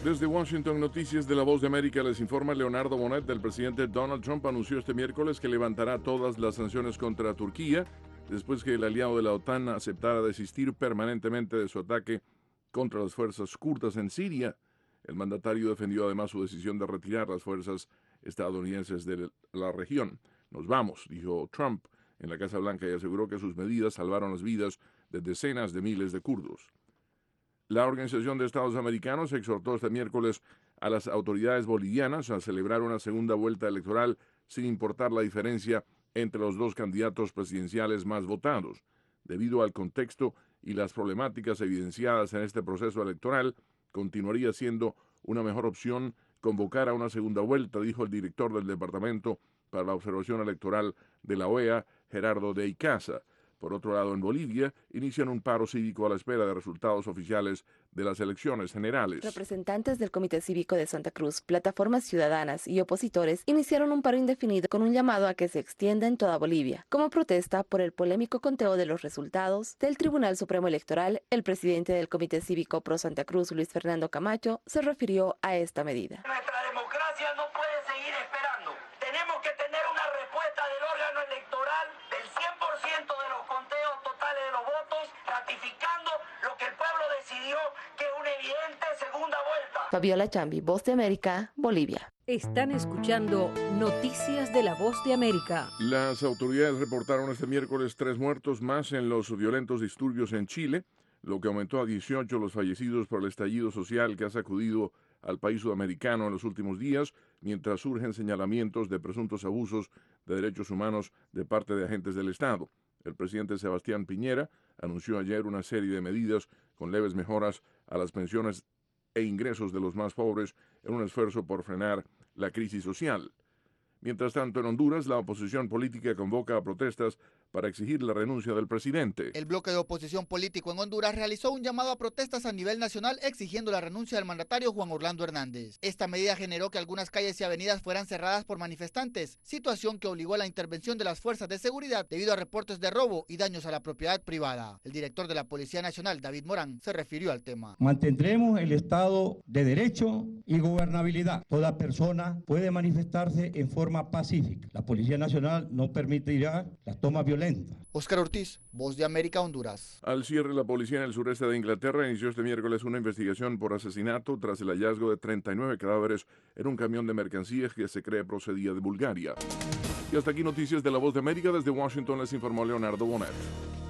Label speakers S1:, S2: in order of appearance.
S1: Desde Washington, Noticias de la Voz de América les informa Leonardo Bonet. El presidente Donald Trump anunció este miércoles que levantará todas las sanciones contra Turquía después que el aliado de la OTAN aceptara desistir permanentemente de su ataque contra las fuerzas kurdas en Siria. El mandatario defendió además su decisión de retirar las fuerzas estadounidenses de la región. Nos vamos, dijo Trump en la Casa Blanca, y aseguró que sus medidas salvaron las vidas de decenas de miles de kurdos. La Organización de Estados Americanos exhortó este miércoles a las autoridades bolivianas a celebrar una segunda vuelta electoral sin importar la diferencia entre los dos candidatos presidenciales más votados. Debido al contexto y las problemáticas evidenciadas en este proceso electoral, continuaría siendo una mejor opción convocar a una segunda vuelta, dijo el director del Departamento para la Observación Electoral de la OEA, Gerardo de Icaza. Por otro lado, en Bolivia, inician un paro cívico a la espera de resultados oficiales de las elecciones generales.
S2: Representantes del Comité Cívico de Santa Cruz, plataformas ciudadanas y opositores iniciaron un paro indefinido con un llamado a que se extienda en toda Bolivia. Como protesta por el polémico conteo de los resultados del Tribunal Supremo Electoral, el presidente del Comité Cívico Pro Santa Cruz, Luis Fernando Camacho, se refirió a esta medida.
S3: Nuestra democracia no puede seguir esperando. Tenemos que tener una respuesta del órgano electoral del 100% de los conteos totales de los votos, ratificando lo que el pueblo decidió, que es una evidente segunda vuelta.
S2: Fabiola Chambi, Voz de América, Bolivia.
S4: Están escuchando Noticias de la Voz de América.
S1: Las autoridades reportaron este miércoles 3 muertos más en los violentos disturbios en Chile, lo que aumentó a 18 los fallecidos por el estallido social que ha sacudido al país sudamericano en los últimos días, mientras surgen señalamientos de presuntos abusos de derechos humanos de parte de agentes del Estado. El presidente Sebastián Piñera anunció ayer una serie de medidas con leves mejoras a las pensiones e ingresos de los más pobres en un esfuerzo por frenar la crisis social. Mientras tanto, en Honduras, la oposición política convoca a protestas para exigir la renuncia del presidente.
S5: El bloque de oposición político en Honduras realizó un llamado a protestas a nivel nacional exigiendo la renuncia del mandatario Juan Orlando Hernández. Esta medida generó que algunas calles y avenidas fueran cerradas por manifestantes, situación que obligó a la intervención de las fuerzas de seguridad debido a reportes de robo y daños a la propiedad privada. El director de la Policía Nacional, David Morán, se refirió al tema.
S6: Mantendremos el Estado de Derecho y gobernabilidad. Toda persona puede manifestarse en forma pacífica. La Policía Nacional no permitirá las tomas violentas.
S5: Oscar Ortiz, Voz de América, Honduras.
S1: Al cierre, la policía en el sureste de Inglaterra inició este miércoles una investigación por asesinato tras el hallazgo de 39 cadáveres en un camión de mercancías que se cree procedía de Bulgaria. Y hasta aquí Noticias de la Voz de América. Desde Washington les informó Leonardo Bonet.